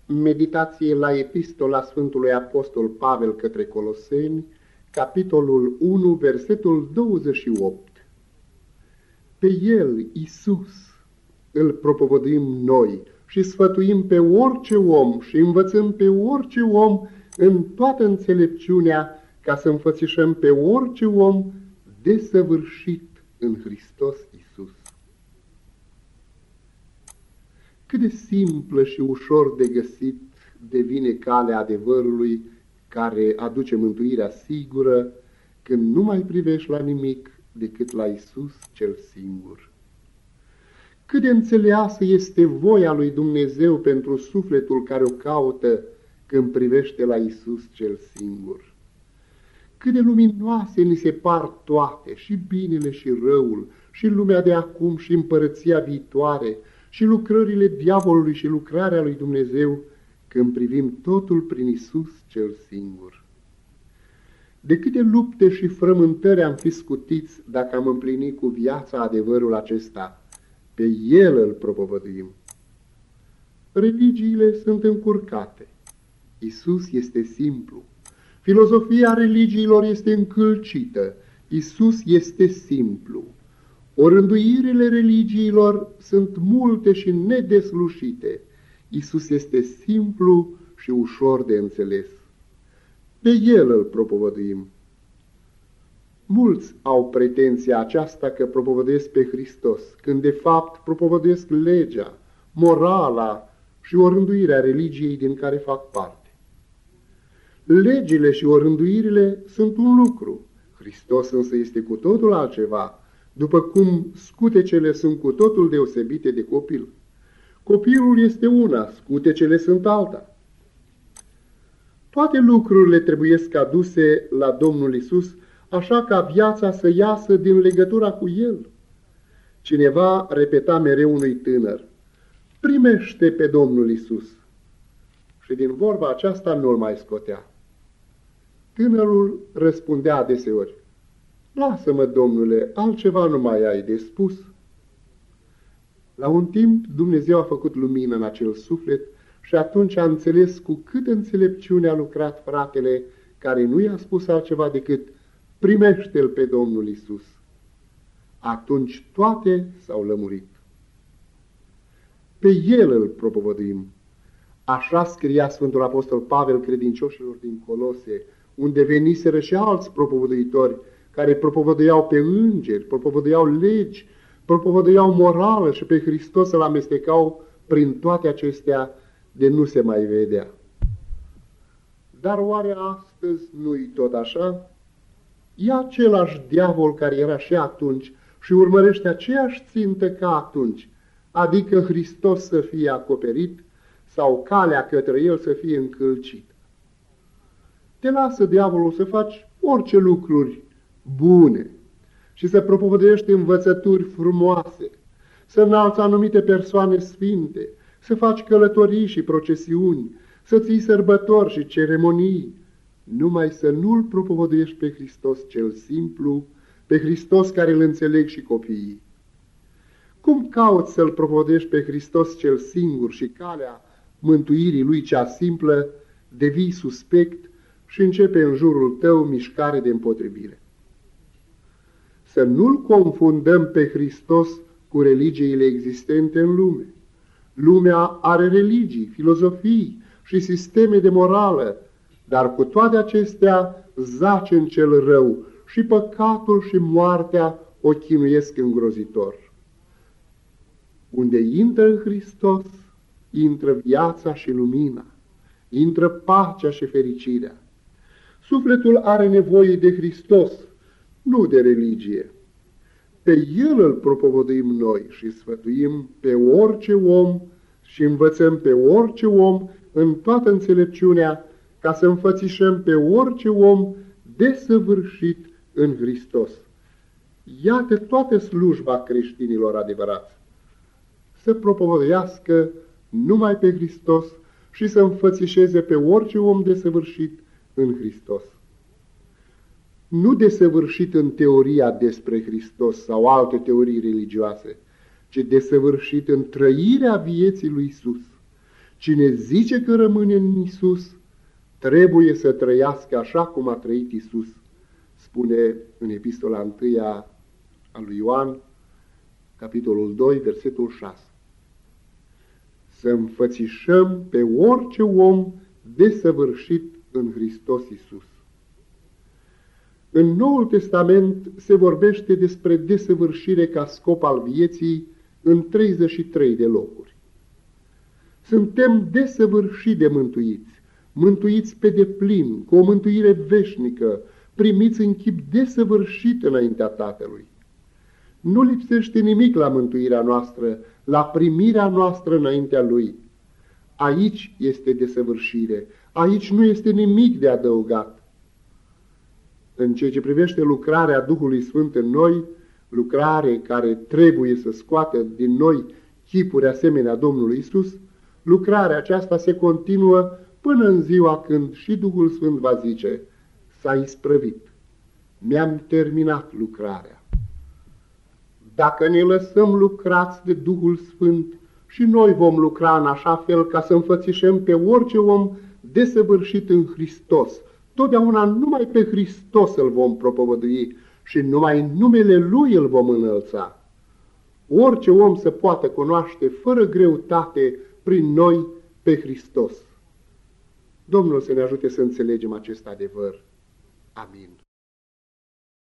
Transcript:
Meditație la Epistola Sfântului Apostol Pavel către Coloseni, capitolul 1, versetul 28. Pe El, Iisus, îl propovăduim noi și sfătuim pe orice om și învățăm pe orice om în toată înțelepciunea, ca să înfățișăm pe orice om desăvârșit în Hristos Iisus. Cât de simplă și ușor de găsit devine calea adevărului care aduce mântuirea sigură când nu mai privești la nimic decât la Iisus cel singur. Cât de înțeleasă este voia lui Dumnezeu pentru sufletul care o caută când privește la Iisus cel singur. Cât de luminoase ni se par toate, și binele și răul, și lumea de acum și împărăția viitoare, și lucrările diavolului și lucrarea lui Dumnezeu, când privim totul prin Iisus cel singur. De câte lupte și frământări am fi scutiți dacă am împlinit cu viața adevărul acesta, pe El îl propovăduim. Religiile sunt încurcate. Iisus este simplu. Filozofia religiilor este încălcită. Iisus este simplu. Orânduirile religiilor sunt multe și nedeslușite. Iisus este simplu și ușor de înțeles. Pe El îl propovăduim. Mulți au pretenția aceasta că propovăduiesc pe Hristos, când de fapt propovăduiesc legea, morala și orânduirea religiei din care fac parte. Legile și orânduirile sunt un lucru, Hristos însă este cu totul altceva, după cum scutecele sunt cu totul deosebite de copil. Copilul este una, scutecele sunt alta. Toate lucrurile trebuiesc aduse la Domnul Iisus, așa ca viața să iasă din legătura cu El. Cineva repeta mereu unui tânăr: primește pe Domnul Iisus. Și din vorba aceasta nu-l mai scotea. Tânărul răspundea adeseori: lasă-mă, Domnule, altceva nu mai ai de spus. La un timp Dumnezeu a făcut lumină în acel suflet și atunci a înțeles cu câtă înțelepciune a lucrat fratele care nu i-a spus altceva decât: primește-L pe Domnul Iisus. Atunci toate s-au lămurit. Pe El îl propovăduim. Așa scria Sfântul Apostol Pavel credincioșilor din Colose, unde veniseră și alți propovăduitori care propovăduiau pe îngeri, propovăduiau legi, propovăduiau morală și pe Hristos îl amestecau prin toate acestea de nu se mai vedea. Dar oare astăzi nu-i tot așa? E același diavol care era și atunci și urmărește aceeași țintă ca atunci, adică Hristos să fie acoperit sau calea către El să fie încălcită. Te lasă diavolul să faci orice lucruri bune și să propovăduiești învățături frumoase, să înalți anumite persoane sfinte, să faci călătorii și procesiuni, să ții sărbători și ceremonii, numai să nu-L propovăduiești pe Hristos cel simplu, pe Hristos care îl înțeleg și copiii. Cum cauți să-L propovăduiești pe Hristos cel singur și calea mântuirii Lui cea simplă, devii suspect și începe în jurul tău mișcare de împotrivire. Să nu-L confundăm pe Hristos cu religiile existente în lume. Lumea are religii, filozofii și sisteme de morală, dar cu toate acestea zace în cel rău și păcatul și moartea o chinuiesc îngrozitor. Unde intră în Hristos, intră viața și lumina, intră pacea și fericirea. Sufletul are nevoie de Hristos, nu de religie. Pe El îl propovăduim noi și sfătuim pe orice om și învățăm pe orice om în toată înțelepciunea, ca să înfățișăm pe orice om desăvârșit în Hristos. Iată toată slujba creștinilor adevărați: să propovăduiască numai pe Hristos și să înfățișeze pe orice om desăvârșit în Hristos. Nu desăvârșit în teoria despre Hristos sau alte teorii religioase, ci desăvârșit în trăirea vieții lui Iisus. Cine zice că rămâne în Iisus, trebuie să trăiască așa cum a trăit Iisus, spune în epistola 1 a lui Ioan, capitolul 2, versetul 6. Să înfățișăm pe orice om desăvârșit în Hristos Iisus. În Noul Testament se vorbește despre desăvârșire ca scop al vieții în 33 de locuri. Suntem desăvârșit de mântuiți, mântuiți pe deplin, cu o mântuire veșnică, primiți în chip desăvârșit înaintea Tatălui. Nu lipsește nimic la mântuirea noastră, la primirea noastră înaintea Lui. Aici este desăvârșire, aici nu este nimic de adăugat. În ceea ce privește lucrarea Duhului Sfânt în noi, lucrare care trebuie să scoată din noi chipuri asemenea Domnului Isus, lucrarea aceasta se continuă până în ziua când și Duhul Sfânt va zice: s-a isprăvit, mi-am terminat lucrarea. Dacă ne lăsăm lucrați de Duhul Sfânt, și noi vom lucra în așa fel ca să înfățișăm pe orice om desăvârșit în Hristos. Totdeauna numai pe Hristos îl vom propovădui și numai în numele Lui îl vom înălța. Orice om să poată cunoaște fără greutate prin noi pe Hristos. Domnul să ne ajute să înțelegem acest adevăr. Amin.